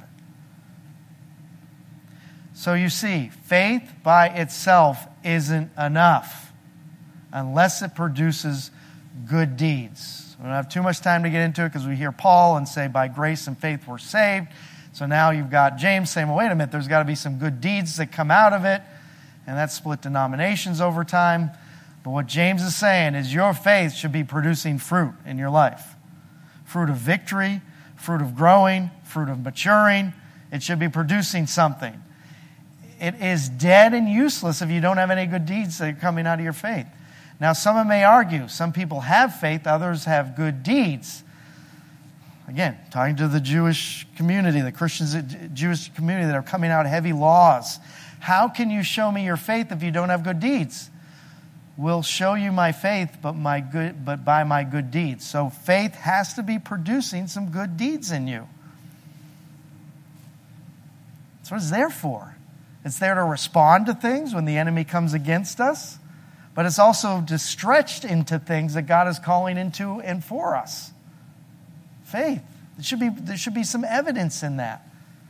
So you see, faith by itself isn't enough unless it produces good deeds. We don't have too much time to get into it because we hear Paul and say, by grace and faith we're saved. So now you've got James saying, well, wait a minute, there's got to be some good deeds that come out of it. And that's split denominations over time. But what James is saying is your faith should be producing fruit in your life. Fruit of victory, fruit of growing, fruit of maturing. It should be producing something. It is dead and useless if you don't have any good deeds that are coming out of your faith. Now, someone may argue, some people have faith, others have good deeds. Again, talking to the Jewish community, the Christians, Jewish community that are coming out heavy laws. How can you show me your faith if you don't have good deeds? We'll show you my faith, but my good, but by my good deeds. So faith has to be producing some good deeds in you. That's what it's there for. It's there to respond to things when the enemy comes against us, but it's also to stretch into things that God is calling into and for us. Faith. There should be, there should be some evidence in that.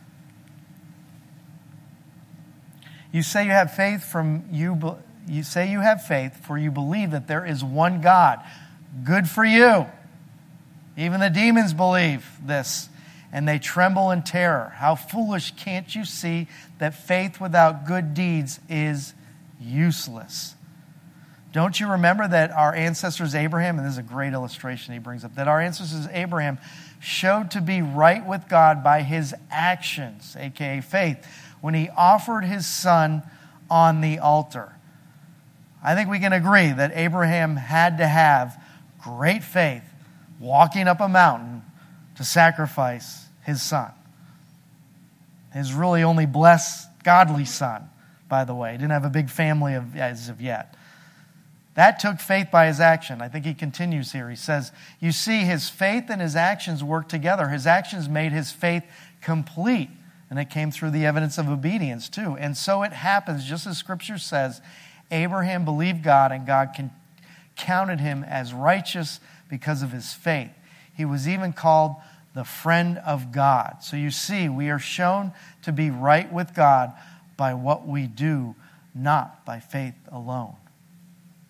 You say you have faith from you. You say you have faith, for you believe that there is one God. Good for you. Even the demons believe this, and they tremble in terror. How foolish, can't you see that faith without good deeds is useless? Don't you remember that our ancestors Abraham, and this is a great illustration he brings up, that our ancestors Abraham showed to be right with God by his actions, aka faith, when he offered his son on the altar. I think we can agree that Abraham had to have great faith walking up a mountain to sacrifice his son. His really only blessed, godly son, by the way. He didn't have a big family of, as of yet. That took faith by his action. I think he continues here. He says, you see, his faith and his actions worked together. His actions made his faith complete. And it came through the evidence of obedience too. And so it happens, just as Scripture says, Abraham believed God and God counted him as righteous because of his faith. He was even called the friend of God. So you see, we are shown to be right with God by what we do, not by faith alone.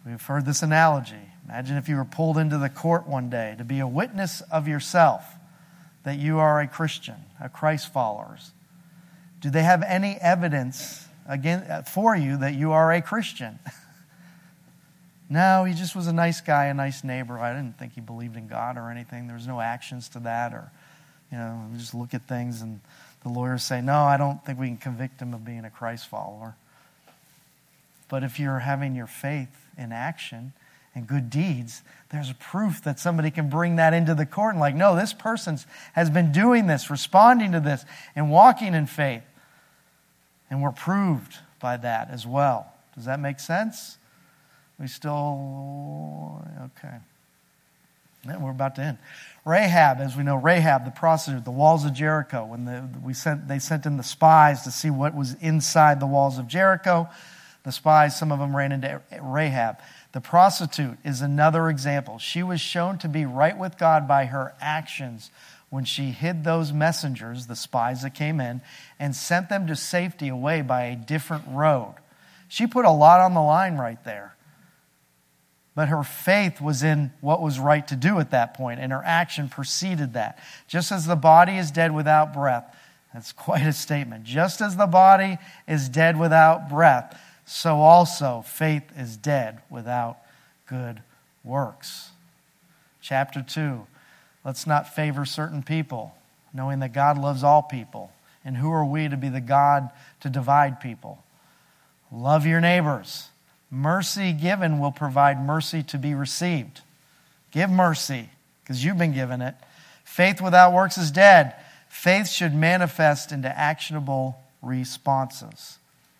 We've heard this analogy. Imagine if you were pulled into the court one day to be a witness of yourself that you are a Christian, a Christ follower. Do they have any evidence again for you that you are a Christian? No, he just was a nice guy, a nice neighbor. I didn't think he believed in God or anything. There was no actions to that, or, you know, we just look at things and the lawyers say, no, I don't think we can convict him of being a Christ follower. But if you're having your faith in action and good deeds, there's proof that somebody can bring that into the court and like, no, this person has been doing this, responding to this, and walking in faith. And we're proved by that as well. Does that make sense? We still, okay. Yeah, we're about to end. Rahab, as we know, Rahab, the prostitute, the walls of Jericho. When the, we sent, they sent in the spies to see what was inside the walls of Jericho. The spies, some of them ran into Rahab. The prostitute is another example. She was shown to be right with God by her actions when she hid those messengers, the spies that came in, and sent them to safety away by a different road. She put a lot on the line right there. But her faith was in what was right to do at that point, and her action preceded that. Just as the body is dead without breath, that's quite a statement. Just as the body is dead without breath, so also faith is dead without good works. Chapter two, let's not favor certain people, knowing that God loves all people. And who are we to be the God to divide people? Love your neighbors. Mercy given will provide mercy to be received. Give mercy, because you've been given it. Faith without works is dead. Faith should manifest into actionable responses.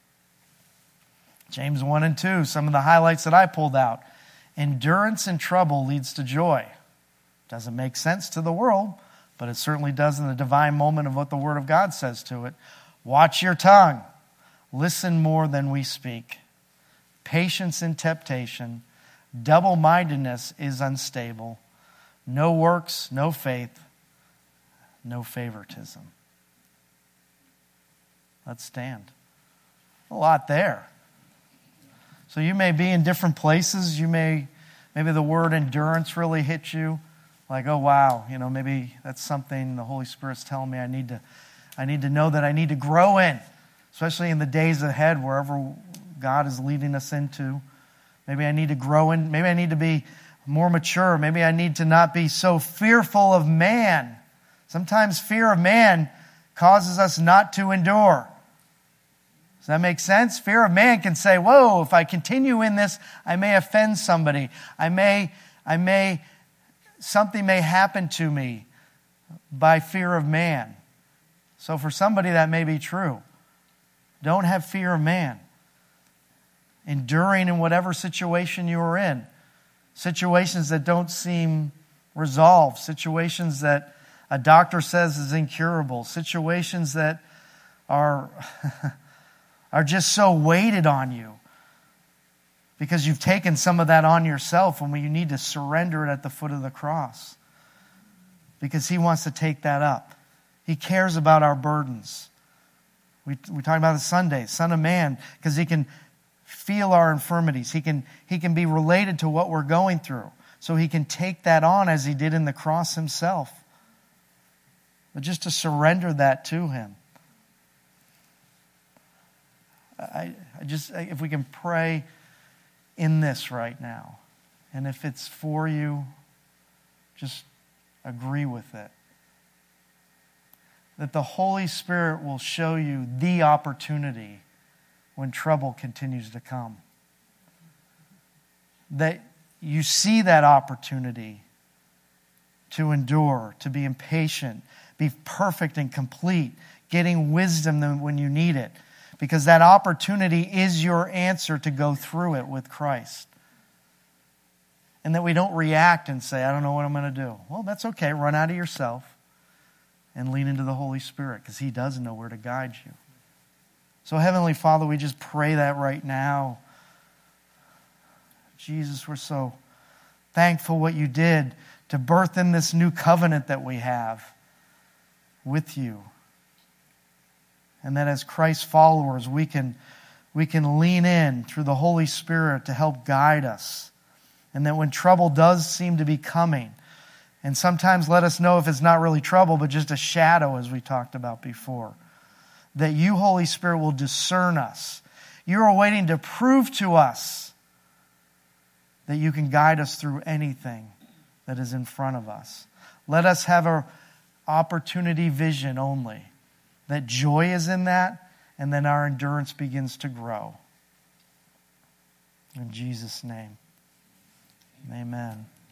James one and two, some of the highlights that I pulled out. Endurance in trouble leads to joy. Doesn't make sense to the world, but it certainly does in the divine moment of what the Word of God says to it. Watch your tongue. Listen more than we speak. Patience in temptation. Double-mindedness is unstable. No works, no faith, no favoritism. Let's stand. A lot there. So you may be in different places. You may, maybe the word endurance really hit you. Like, oh wow, you know, maybe that's something the Holy Spirit's telling me I need to, I need to know that I need to grow in, especially in the days ahead, wherever God is leading us into. Maybe I need to grow in. Maybe I need to be more mature. Maybe I need to not be so fearful of man. Sometimes fear of man causes us not to endure. Does that make sense? Fear of man can say, whoa, if I continue in this, I may offend somebody. I may, I may, something may happen to me by fear of man. So for somebody that may be true. Don't have fear of man. Enduring in whatever situation you are in. Situations that don't seem resolved. Situations that a doctor says is incurable. Situations that are, are just so weighted on you. Because you've taken some of that on yourself when you need to surrender it at the foot of the cross. Because He wants to take that up. He cares about our burdens. We, we talked about the Sunday, Son of Man, because He can feel our infirmities. He can, he can be related to what we're going through. So He can take that on as He did in the cross Himself. But just to surrender that to Him. I, I just, if we can pray in this right now. And if it's for you, just agree with it. That the Holy Spirit will show you the opportunity when trouble continues to come. That you see that opportunity to endure, to be impatient, be perfect and complete, getting wisdom when you need it. Because that opportunity is your answer to go through it with Christ. And that we don't react and say, I don't know what I'm going to do. Well, that's okay. Run out of yourself and lean into the Holy Spirit because He does know where to guide you. So Heavenly Father, we just pray that right now. Jesus, we're so thankful what You did to birth in this new covenant that we have with You. And that as Christ followers, we can, we can lean in through the Holy Spirit to help guide us. And that when trouble does seem to be coming, and sometimes let us know if it's not really trouble, but just a shadow, as we talked about before, that you, Holy Spirit, will discern us. You are waiting to prove to us that you can guide us through anything that is in front of us. Let us have an opportunity vision only, that joy is in that, and then our endurance begins to grow. In Jesus' name, amen.